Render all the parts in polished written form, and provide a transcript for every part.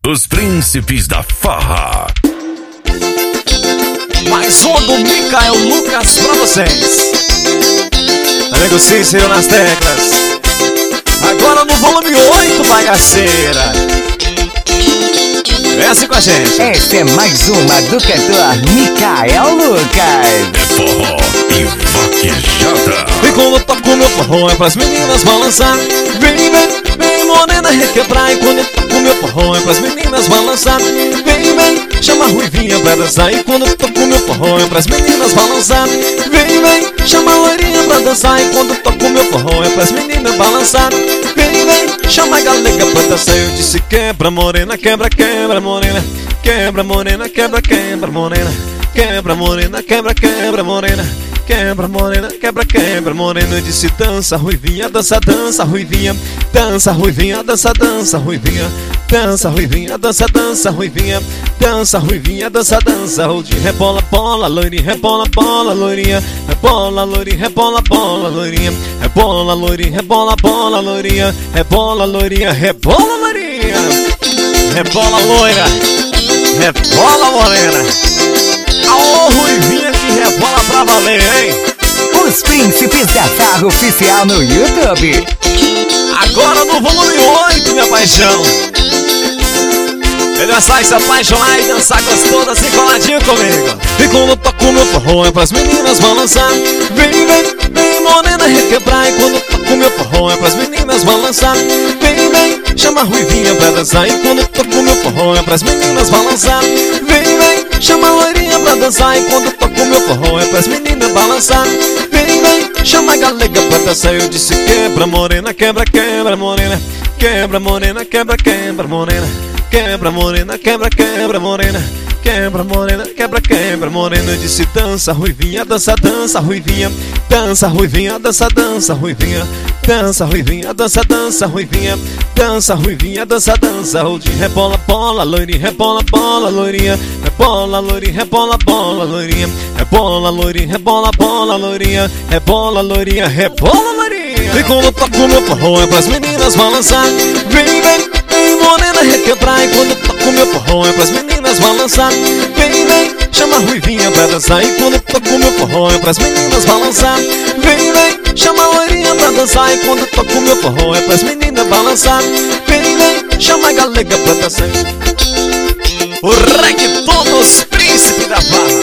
Os Príncipes da Farra. Mais um do Micael Lucas pra vocês. Amigo Cícero nas teclas. Agora no volume 8, bagaceira. Desce com a gente. Essa é mais uma do cantor Micael Lucas. É forró e vaquejada. E quando eu toco meu forró é pras meninas balançar. Vem, vem morena requebrar. E quando eu toco meu forró é pras meninas balançar. Vem, chama a ruivinha pra dançar. E quando eu toco meu forró é pras meninas balançar. Vem, chama a loirinha pra dançar. E quando eu toco meu forró é pras meninas balançar. Vem, chama a galega pra dançar. Eu disse quebra morena, quebra, quebra morena. Quebra morena, quebra, quebra morena. Quebra morena, quebra, quebra morena. Quebra morena, quebra, quebra morena. Eu disse dança ruivinha, dança, dança ruivinha. Dança ruivinha, dança, dança ruivinha. Dança ruivinha, dança, dança ruivinha. Dança ruivinha, dança, dança. O de rebola, bola, loirinha. Rebola, bola, loirinha. Rebola, loirinha, rebola, bola, loirinha. Rebola, loirinha, rebola, bola, loirinha. Rebola, loirinha, rebola, loirinha. Rebola, loira. Rebola, morena. Aô, ruivinha que rebola pra valer, hein? Os Príncipes da Farra oficial no YouTube. Agora no volume 8, minha paixão. Ele vai sair, se apaixonar e dançar gostoso assim coladinho comigo. E quando eu toco meu forró é pras meninas balançar. Vem morena requebrar. E quando eu toco meu forró é pras meninas balançar. Vem, chama a ruivinha pra dançar. E quando eu toco meu forró é pras meninas balançar. Vem, chama a loirinha pra dançar. E quando eu toco meu forró é pras meninas balançar. Vem, chama a galega pra dançar. Eu disse quebra morena, quebra, quebra morena. Quebra morena, quebra, quebra morena. Quebra morena, quebra, quebra morena. Quebra morena, quebra, quebra morena. Eu disse dança ruivinha, dança, dança ruivinha. Dança ruivinha, dança, dança ruivinha. Dança ruivinha, dança, dança ruivinha. Dança ruivinha, dança, dança. O de rebola, bola, loirinha. Rebola, bola, loirinha. Rebola, loirinha, rebola, bola, loirinha. Rebola, loirinha, rebola, bola, loirinha. Rebola, loirinha, rebola, loirinha. E quando eu toco meu forró é pras meninas balançar. Vem morena requebrar. E quando eu toco meu forró é pras meninas balançar. Vem, chama a ruivinha pra dançar. E quando eu toco meu forró é pras meninas balançar. Vem, chama a loirinha pra dançar. E quando eu toco meu forró é pras meninas balançar. Vem, chama a galega pra dançar. O reggaeton dos Príncipes da Farra.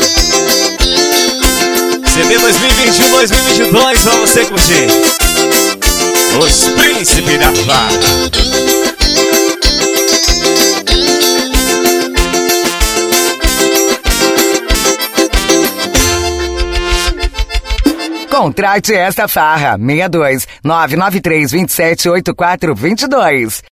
CD 2021-2022 pra você curtir. Os Príncipes da Farra. Contrate esta farra. 62 993 27 84 22.